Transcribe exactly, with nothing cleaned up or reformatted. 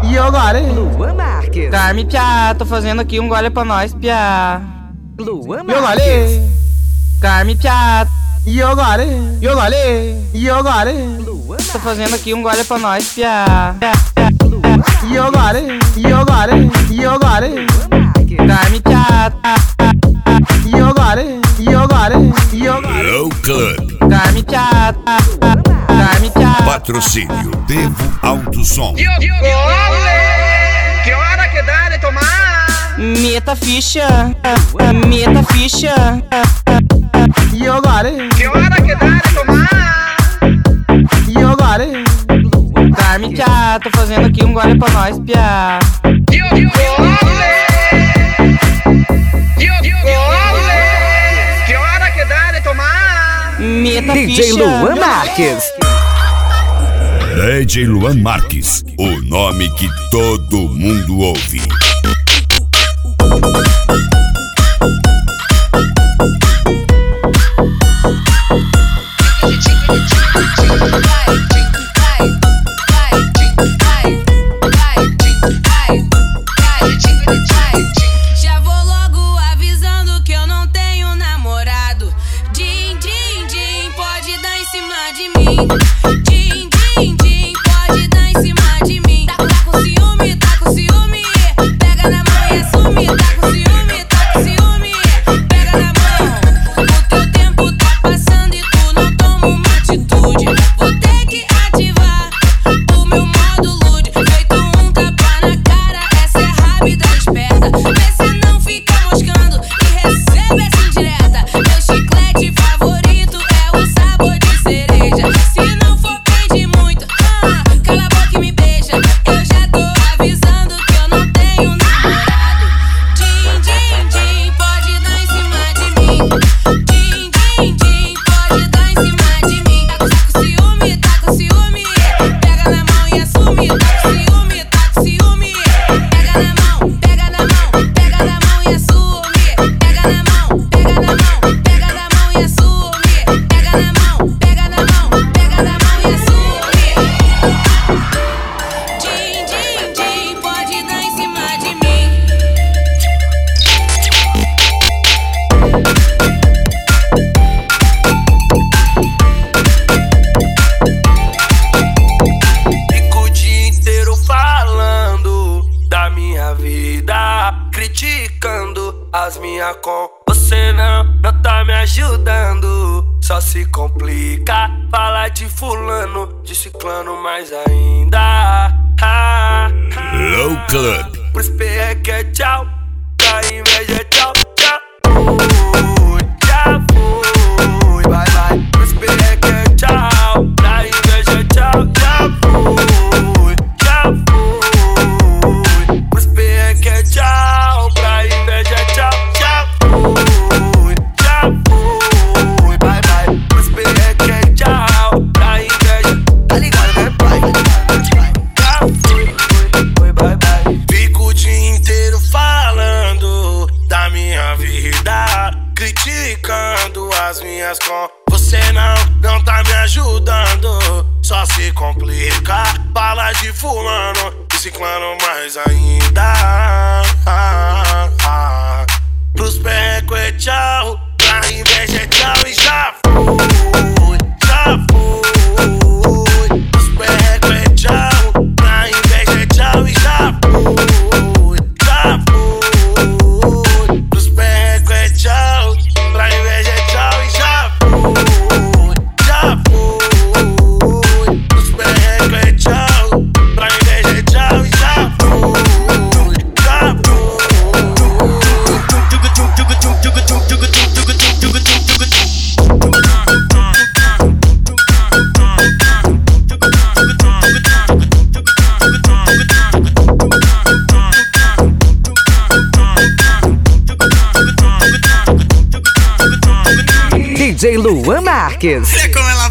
E eu gole. Luan Marques. Carme, piá, tô fazendo aqui um gole pra nós, piá. Luan E eu Marques. gole. Carme, piá, E eu gole. E eu gole. E eu gole. Luan tô fazendo aqui um gole pra nós, piá. E eu gole. E eu gole. E eu gole. Marques. Carme, piá, E eu gole. E eu gole. E eu gole. Low Club. carme, piá, carme, piá. Patrocínio Devo Alto Som. Que hora que dá de tomar? Meta ficha, meta ficha. E eu gole. Que hora que dá de tomar? E eu gole. Carme, piá, tô fazendo aqui um gole pra nós, piá. Que hora que dá de tomar? Meta D J ficha. Luan Marques. D J Luan Marques, o nome que todo mundo ouve. Já vou logo avisando que eu não tenho namorado. Din, din, din, pode dar em cima de mim. Din, din, din, pode dar em cima de mim. Tá, tá com ciúme, tá com ciúme. Pega na mão e assume. Tá com ciúme, tá com ciúme. Pega na mão. O teu tempo tá passando e tu não toma uma atitude. Vou ter que ativar o meu modo lude. Feito um tapa na cara, essa é rápida esperta. Vê se não fica moscando e recebe essa indireta. Meu chiclete favorito é o sabor de cereja. Se não for pedir muito, ah, cala a boca e me beija. Eu já tô avisando que eu não tenho namorado. Din, din, din, pode dar em cima de mim. Din, din, din, pode dar em cima de mim. Tá com ciúme, tá com ciúme. Pega na mão e assume. Tá com ciúme, tá com ciúme. Pega na mão, pega na mão, pega na mão e assume. Pega na mão, pega na mão, pega na mão e assume. Pega na mão, pega na mão, pega na mão e assume. Din, din, din, pode dar em cima de mim. Fico o dia inteiro falando da minha vida, criticando as minhas com. Você não, não tá me ajudando, só se complica. Falar de fulano, de ciclano mais ainda. Ah, ah. Low Club. Pros P é que é tchau, pra inveja é tchau, tchau. Fui, já fui, vai, vai. Pros P é que é tchau, pra inveja é tchau, já fui, já fui. Pros P é que é tchau, pra inveja é tchau, já fui, já fui, vai, vai. Pros P é que é tchau, pra inveja. Tá ligado, né, pai? Já fui, fui, fui, vai, vai. Fico o dia inteiro falando da minha vida, criticando as minhas com. Você não, não tá me ajudando, só se complica. Fala de fulano e ciclano mais ainda. Ah, ah. Pros perrecos é tchau, pra inveja é tchau e já fui, já fui. Pros perrecos é tchau, pra inveja é tchau e já fui, já fui. Pros perrecos é tchau, pra inveja é tchau e já fui, já fui. Pros perrecos é tchau, pra inveja é tchau e já fui, já fui. D J Luan Marques. Vê como ela